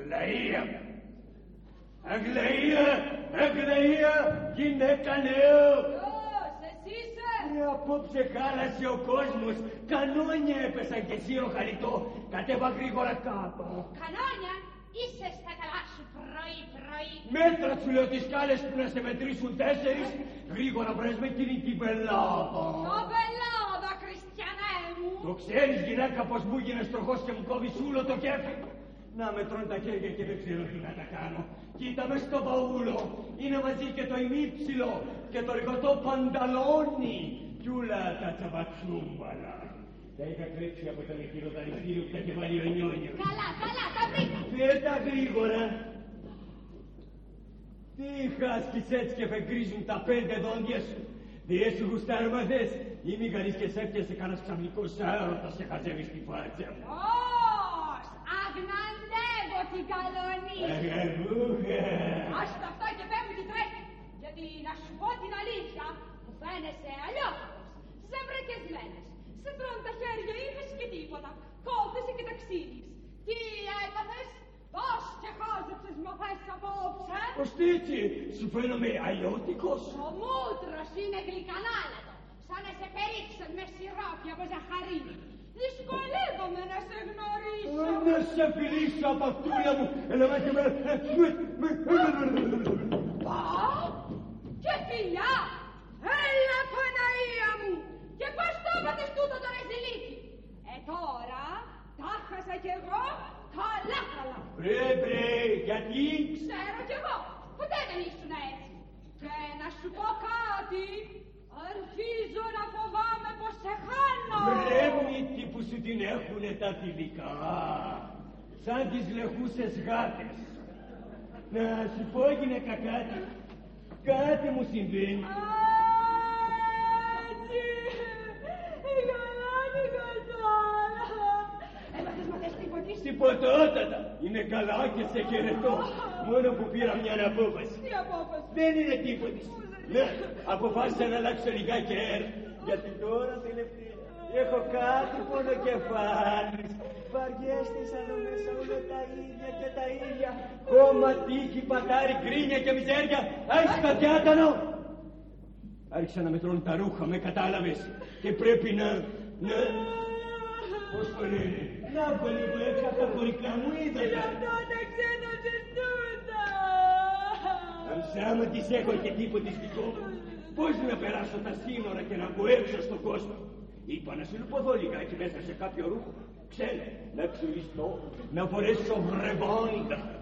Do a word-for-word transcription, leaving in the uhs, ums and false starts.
Αγλαία. Αγλαία, Αγλαία, γυναίκα νέο. Ποιος, εσύ είσαι? Ρε, απόψε χάλασε ο κόσμος. Κανόνια έπεσαν και εσύ ο Χαριτό. Κατέβα γρήγορα κάτω. Κανόνια, είσαι στα καλά σου πρωί πρωί. Μέτρα σου λέω τις σκάλες που να σε μετρήσουν τέσσερις. Γρήγορα βρες με εκείνη την πελάδα. Το πελάδα, Χριστιανέ μου. Το ξέρεις γυναίκα πως μου γίνες τροχός και μου κόβεις όλο το κέφι. Να με τρώνε τα χέρια και δεν ξέρω τι να τα κάνω. Κοίτα με στο παούλο. Είναι μαζί και το ημίψιλο και το ρηγωτό πανταλόνι. Κι ούλα τα τσαβατσούμπαλα. Τα είχα κλέψει από τον εκκυροδαριστήριο που τα είχε βάλει ο Νιόνιος. Καλά, καλά, τα βρήκα. Φέρτα γρήγορα. Τι χάσκεις έτσι και φεγγρίζουν τα πέντε δόντια σου. Δεν σου γουστάρμαδες ή μη γαρείς και σε έπιασε κανένας ξαφνικός άρωτας και χαζεύεις τη φάτσα μου. Πώς, αγναντεύω την καλονή. Αγαμούχα. Άστα αυτά και πέμπει τι τρέχει. Γιατί να σου πω την αλήθεια, μου φαίνεσαι αλλιώτικος, ζεμπρεκεσμένες. Σε τρώνε τα χέρια, είπες και τίποτα. Κόβεσαι και ταξίδεις. Τι έπαθες, πώς και χάζεψες μαθές απόψε. Ωστίτσι, σου φαίνομαι αλλιώτικος. Ο μούτρος είναι γλυκανάλατο, σαν να σε περίξε με σιρόπια από ζαχαρίνη. Δυσκολεύομαι να σε γνωρίσω. Να σε φιλήσω από αυτούλα μου. Έλα με και με... Πα, και φιλιά, έλα Παναία μου. Και πώς το έπαθες τούτο το ρεζιλίκι. Ε τώρα, τα χάσα κι εγώ, καλά καλά. Βρε βρε, γιατί? Ξέρω κι εγώ, ποτέ δεν ήσουν έτσι. Και να σου πω κάτι, αρχίζω να φοβάμαι πως σε χάνω. Βρε μύτη που σου την έχουνε τα φιλικά, σαν τις λεχούσες γάτες. Να σου πω γυναίκα κάτι, κάτι μου συμβαίνει. Έτσι, η γαλάνη κατάλα. Έμαθες μαθές τίποτης. Τιποτότατα, είναι καλά και σε χαιρετώ. Μόνο που πήρα μια απόφαση. Τι απόφαση? Δεν είναι τίποτης. Ναι, αποφάσισα να αλλάξω λιγάκι αέρα. Γιατί τώρα τελευταία έχω κάτι πονοκεφάλις. Βαριέστησα εδώ μέσα όλα τα ίδια και τα ίδια. Κόμμα, τύχη, πατάρι, γκρίνια και μιζέρια. Άρχισε κατιάτανο. Άρχισα να με τρώνε τα ρούχα, με κατάλαβες. Και πρέπει να... να... Πώς το λένε. Να βγω λίγο έξω από τα χωρικά μου είδα. Γι' αυτό τα ξένωσες τούτα. Αν σάμα τις έχω και τίποτης δικό μου, πώς να περάσω τα σύνορα και να βγω έξω στον κόσμο. Είπα να συλλουπωθώ λιγάκι μέσα σε κάποιο ρούχο. Ξέρω, να ξυλιστώ, να φορέσω βρεβόντα.